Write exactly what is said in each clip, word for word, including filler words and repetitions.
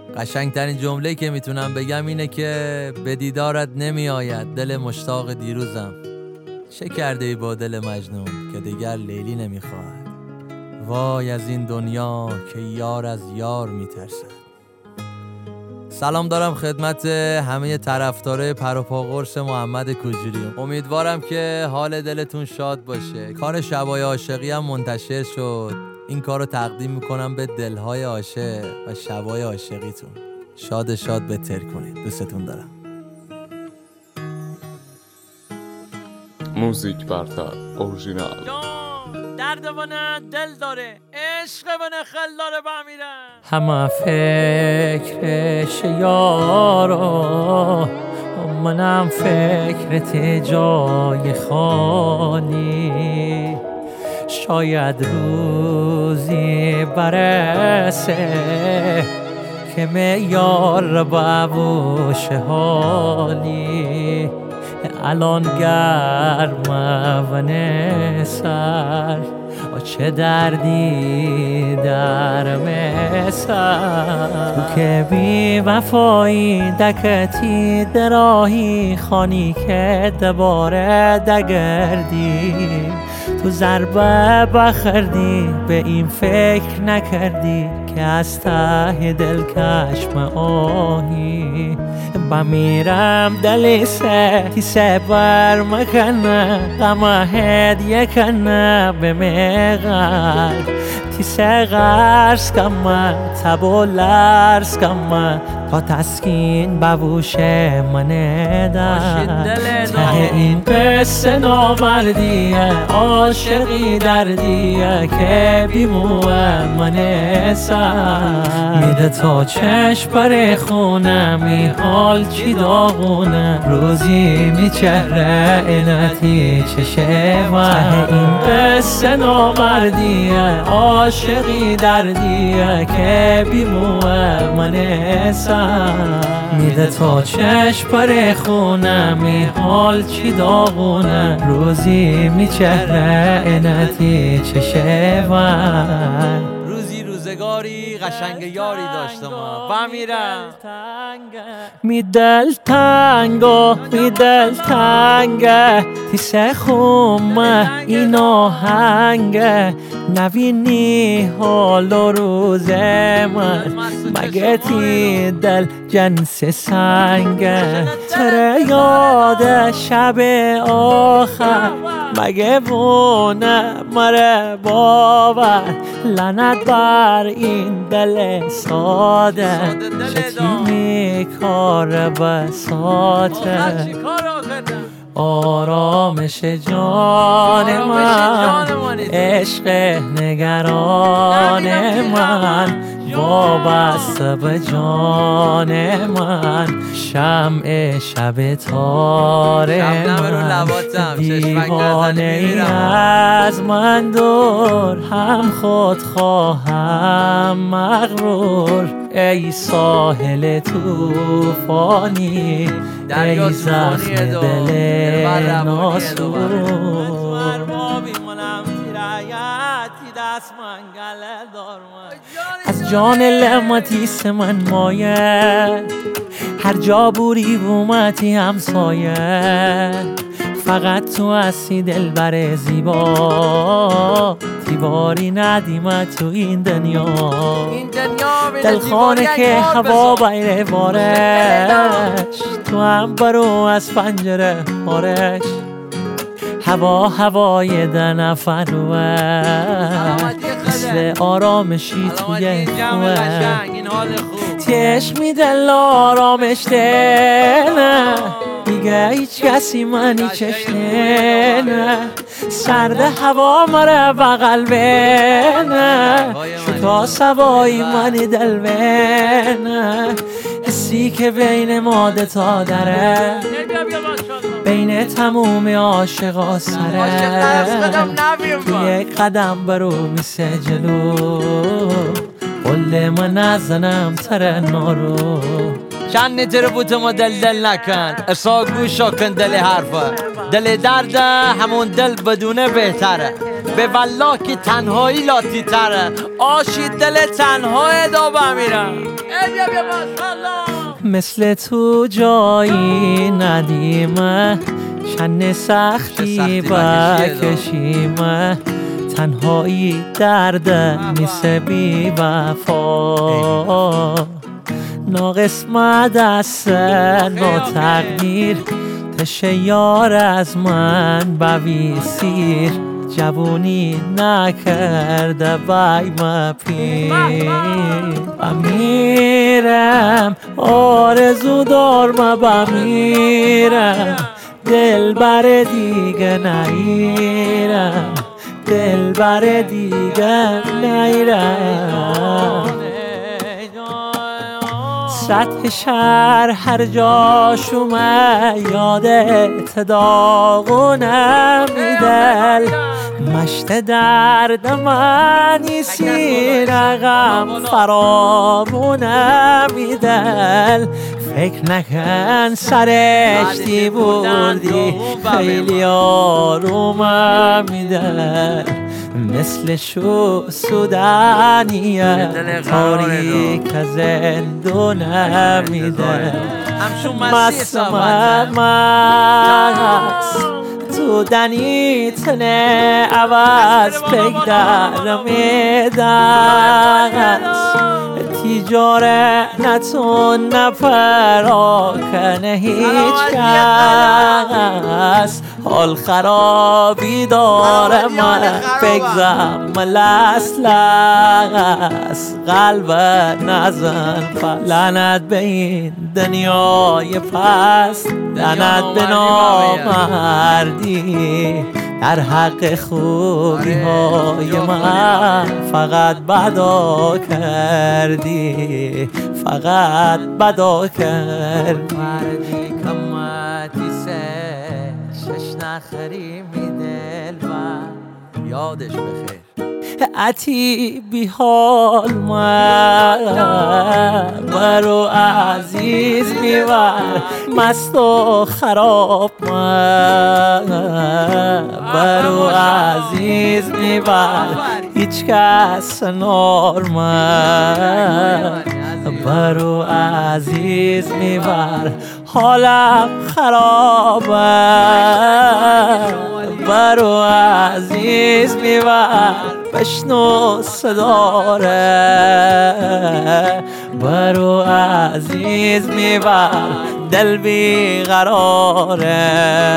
قشنگترین جمله‌ای که میتونم بگم اینه که به دیدارت نمی آید دل مشتاق دیروزم. چه کرده ای با دل مجنون که دیگر لیلی نمیخواهد؟ وای از این دنیا که یار از یار میترسد. سلام دارم خدمت همه طرفدارای پر و پا قرص محمد کوجوری. امیدوارم که حال دلتون شاد باشه. کار شبای عاشقی هم منتشر شد. این کارو تقدیم میکنم به دلهای عاشق و شبای عاشقیتون. شاد شاد بهتر کنید. دوستتون دارم. موزیک برتر اورژینال. دردونه دل داره، عشق بنه خل داره بمیرن. همه فکرش یارا، منم فکرت جای خالی. شاید روزی برسه که معیار ببوش حالی. الان گرمه و نسر چه دردی در مسر. تو که بی وفایی دکتی دراهی خانی که دباره دگردی. تو ضربه بخردی به این فکر نکردی که از ته دل کشم آهی. بمیرم دلی سه تی سه بر مکنه غمه هدیه کنه به مغر. تی سه غرس کمه تب و لرس کمه تا تسکین ببوش منه در. ته این قصه نامردیه عاشقی دردیه که بیموه منه سر. میده تا چشم پر خونه می حال چی داغونه. روزی می چهره اینتی چشه من. ته این قصه نامردیه عاشقی دردیه که بیموه منه سر. میده تا چشم پر خونه می حال چی داغونه. روزی می چهره اینتی چشه من. روزی روزگاری قشنگ یاری داشتم بمیرم. می دل تنگا می دل تنگه تی سه خومه این آهنگه. نبینی حال و روز من مگه تی دل جنس سنگه. تره یاد شب آخر مگه بونه مره باور. لعنت بر این دل ساده شتیمی کار بساته. آرامش جان من عشق نگران من وابسته به جان من. شمع شب تار من دیوانه ای از من دور. هم خود خواهم مغرور ای ساحل توفانی ای زخم دل ناسور. از جان لمتیس من مایه هر جا بوری بومتی همسایه. فقط تو هستی دل بر زیبا دیواری ندیمت تو این دنیا. دلخانه که هوا بیر بارش تو هم برو از پنجره بارش. هوا هوای ده نفروه مثل آرامشی توی خوه. چشمی دل آرامش دنه دیگه هیچ کسی منی چشنه نه. سرد هوا مره بغل بینه شتا سوایی منی دل بینه. حسی که بین ما دتا داره بین تموم عاشقا سره. یک قدم برو میسه جلو قل من نزنم تره نارو. چند نتر بوت ما دل دل نکن اصا گوشا کن دل حرفه. دل درده همون دل بدونه بهتره. به والله که تنهایی لاتی تره. آشی دل تنهای دا بمیرم. مثل تو جایی ندیمه چند سختی بکشیمه تنهایی درده میسه بی وفا ناقسمت دست نا تقدیر تشه یار از من بویسیر جوونی نکرده بای مپیر و میرم آرزو دارم بمیرم دل بر دیگه نیرم دل بر دیگه نیرم سطح شهر هر جاش اومد یادت داغونم دل مشت درد من نیسی رقم فرامونم دل فکر نکن سرشتی بردی خیلی آرومم دل مثل شو سودانیه تاریک زندونم میده مسمم مست تو دنی تنه عوض پک در میدست تیجاره نتون نپراکنه هیچ کس حال خرابی داره من بگذم لس لس قلب نزن لعنت به این دنیای پس لعنت به نامردی در حق خوبی های من فقط بدا کردی فقط بدا کردی مردی کمتی سه شش نخری می دل و یادش بخیر عتی بی حال من برو عزیز میور مست و خراب من برو عزیز میور هیچ کس نارمن برو عزیز میور حالم خرابه برو عزیز میور بشنو صداره برو عزیز میور دل بیقراره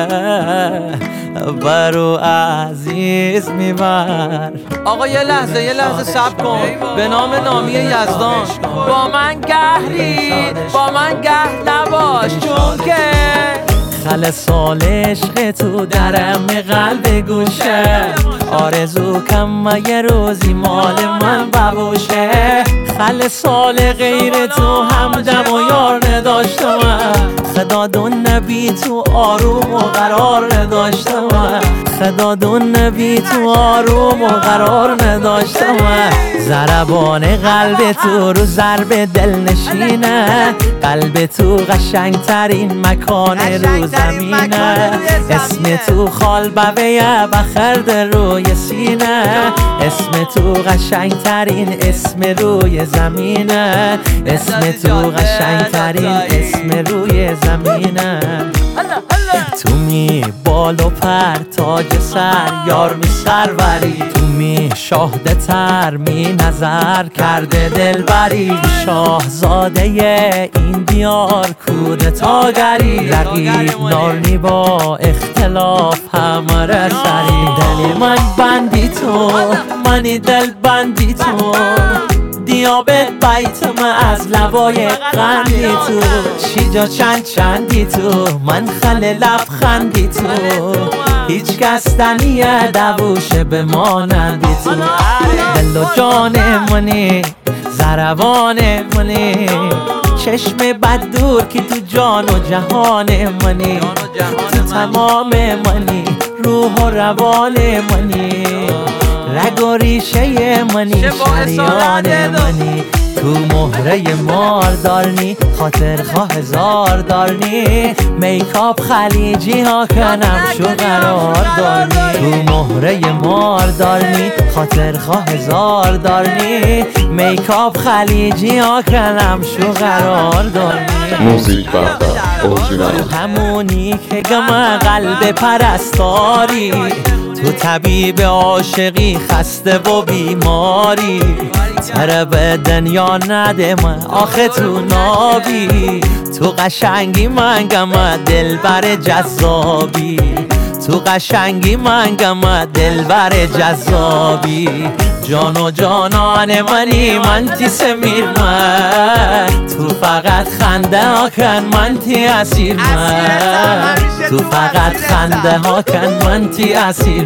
برو عزیز میور. آقا یه لحظه یه لحظه صبر کن. به نام نامی یزدان با من گهری با من گه نباش چون که خل سال عشق تو درم قلب گوشه آرزو کم یه روزی مال من ببوشه خل سال غیر تو همدم و یار نداشتم خدا دون نبی تو آروم و قرار نداشتم خدا دون نبی تو آروم و قرار نداشتم ضربان قلب تو رو ضرب دل نشینه قلب تو قشنگ ترین مکان رو زمینه اسم تو خال بویه بخرد روی سینه اسم تو قشنگ ترین اسم روی زمینه اسم تو قشنگ ترین اسم روی زمینه تو می بال و پر تاج سر یار می سروری تو می شاهده تر می نظر کرده دل بری شاهزاده این دیار کودتاگری رقیب نارنی با اختلاف همه رسری دل من بندی تو منی دل بندی تو دیابت بیت من از لبای قندی تو شیجا چند چندی تو من خل لبخندی تو هیچ کس دنیه دووشه به مانندی تو دل و جان منی ضربان منی چشم بد دور که تو جان و جهان منی تو تمام منی روح و روان منی رگ و ریشه منی شریان منی تو مهره مار دارنی خاطر خواه هزار دارنی میکاپ خلیجی ها کنم شو قرار دارنی تو مهره مار دارنی خاطر خواه هزار دارنی میکاپ خلیجی ها کنم شو قرار دارنی موزیک بردار اورجینال همونی که گم قلب پرستاری تو طبیب عاشقی خسته و بیماری تره به دنیا نده من آخه تو نابی تو قشنگی من گم دلبر جذابی تو قشنگی من گم دلبر جذابی جان و جانان منی من تی سمیر من تو فقط خنده ها کن من تی اسیر من تو فقط خنده ها کن من تی اسیر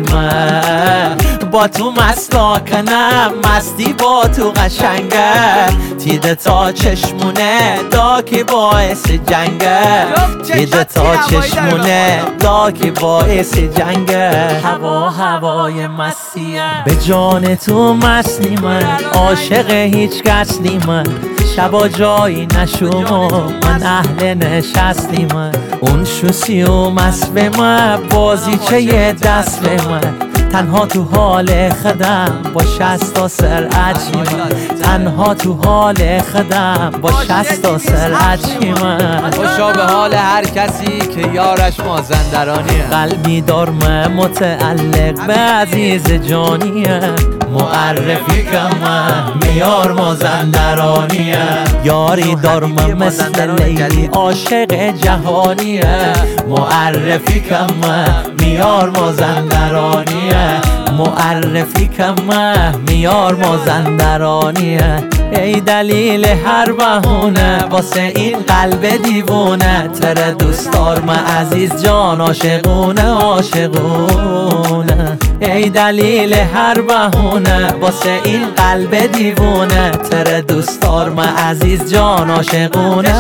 من با تو مستا کنم مستی با تو قشنگه تیده تا چشمونه دا که باعث جنگه تیده تا چشمونه دا که باعث جنگه هوا هوای مستیه به جان تو مستی من عاشق هیچ کس نی من شبا جایی نشوم من اهل نشستی من اون شوسی و مسب من بازی چه یه دست به من تنها تو حال خودم با شست سرعت من تنها تو حال خودم با شست سرعت من خوشا به حال هر کسی که یارش مازندرانیه قلبی دارم متعلق به عزیز جانیه معرفی کم میار مازندرانیه یاری دارم مثل لیلی عاشق جهانیه معرفی کم میار مازندرانیه معرفی کم میار مازندرانیه ای دلیل هر بهونه واسه این قلب دیوونه تره دوستار من عزیز جان عاشقونه عاشقونه ای دلیل هر بهونه واسه این قلب دیوونه تره دوستار من عزیز جان عاشقونه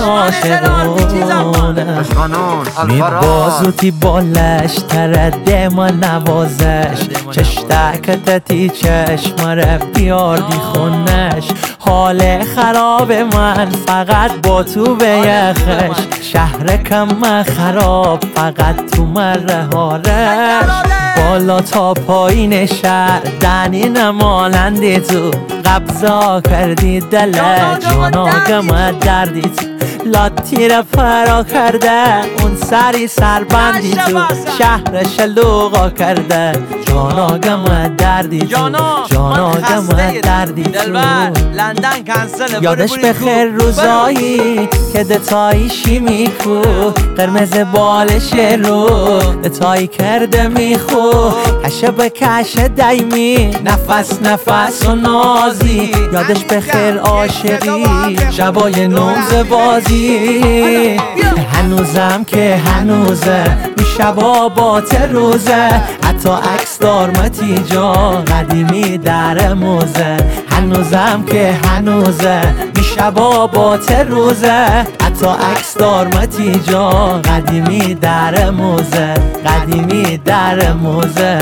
عاشقونه می بازوتی بالش تره دما نوازش چشتکتتی چشم ره بیاردی خونش حال خراب من فقط با تو به یخش شهر کم خراب فقط تو مره هارش بالا تا پایین شهر دنی نمالندی تو قبضا کردی دل جانا گم دردی تو لاتی را فرا کرده اون سری سربندی تو شهر شلوغا کرده جانا گم دردی تو جانا گم دردی تو لندن کنسل یادش بخیر روزایی که دتایی شیمی کو قرمز بالش رو دتایی کرده میخو کشه به کشه دایمی نفس نفس و نازی یادش بخیر عاشقی شبای نوز بازی هنوزم که هنوزه می شبا با روزه حتی عکس دارمتی جا قدیمی در موزه هنوزم که هنوزه می شبا با روزه حتی عکس دارمتی جا قدیمی در موزه قدیمی در موزه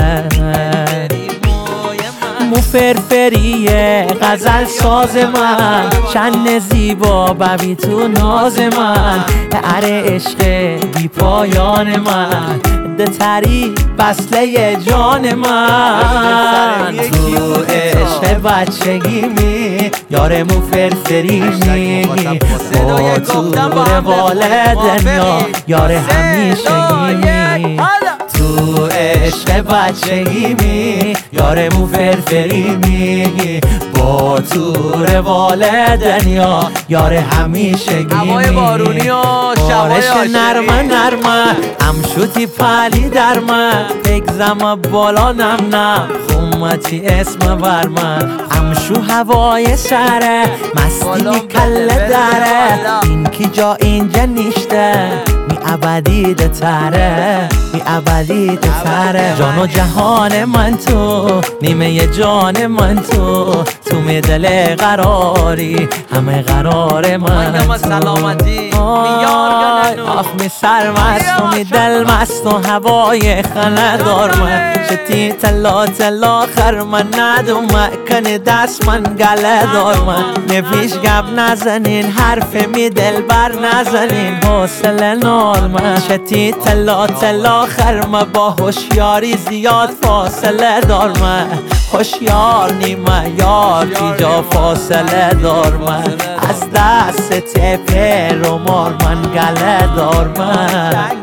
مو فرفریه غزل ساز من چند زیبا ببی تو ناز من اره عشق بی پایان من دتری بسله جان من تو عشق بچگی می یار مو فرفری می با تو روال دنیا یار همیشگی می تو عشق بچگی می یار مو فرفری می با تو روال دنیا یار همیشگی می بارش نرمه نرمه همشوتی پلی درمه تگزم بالا نم نم خمتی اسم برمه همشو هوای سره مستی کل داره این کی جا اینجا نیشته می ابدیده تره این ابدیده تره جان و جهان من تو نیمه جان من تو تو می دل قراری همه قرار من تو سلامتی آخ می سرمست و می دل مست و هوای خنه دار من شتی تلا تلا خر من ندوم کنه دست من گله دار من نفیش گب نزنین حرف می دل بر نزنین حوصله نال من شتی تلا تلا خر من با هوشیاری زیاد فاصله دار من هوشیار نیمه یار اینجا فاصله دار من از دست تپه رو مار من گله دار من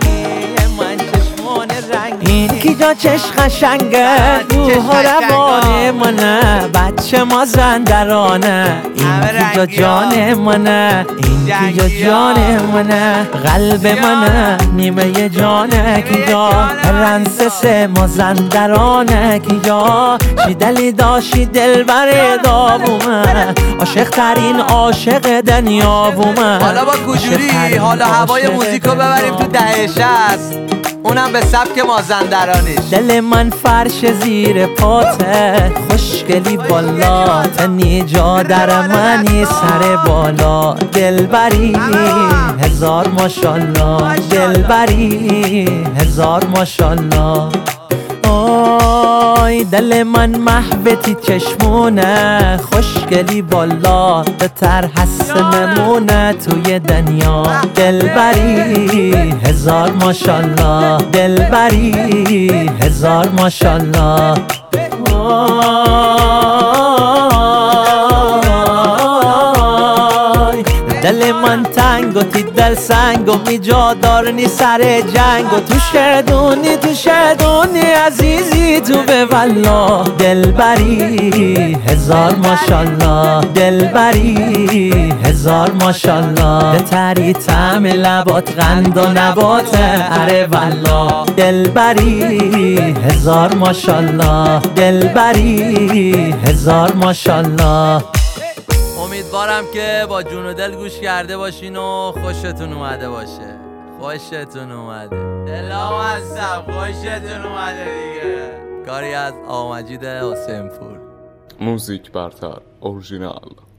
این کی جا چش قشنگه روح و روان منه بچه ما زندرانه این کی جا جان منه این کی جا جان منه قلب منه نیمه جانه کی جا رنسس ما زندرانه کی جا شی دلی داشی دل بر داومه عاشق ترین عاشق دنیا بومه حالا با کجوری حالا هوای موزیکو ببریم تو دهه شصت اونم به سبک مازندرانیش دل من فرش زیر پاته خوشگلی بالا تنی جا در منی سر بالا دلبری هزار ماشالله دلبری هزار ماشالله آی دل من محوتی چشمونه خوشگلی بالا بهتر هست نمونه توی دنیا دلبری هزار ماشالله دلبری هزار ماشالله دل من تنگ و تی دل سنگ و می جا دارنی سر جنگ و تو شدونی تو شدونی عزیزی تو به والله دلبری هزار ماشالله دلبری هزار ماشالله بتری طعم لبات قند و نبات اره والله دلبری هزار ماشالله دلبری هزار ماشالله امیدوارم که با جون و دل گوش کرده باشین و خوشتون اومده باشه خوشتون اومده دلام هستم خوشتون اومده دیگه کاری از آقا مجید حسین پور موزیک برتر اورژینال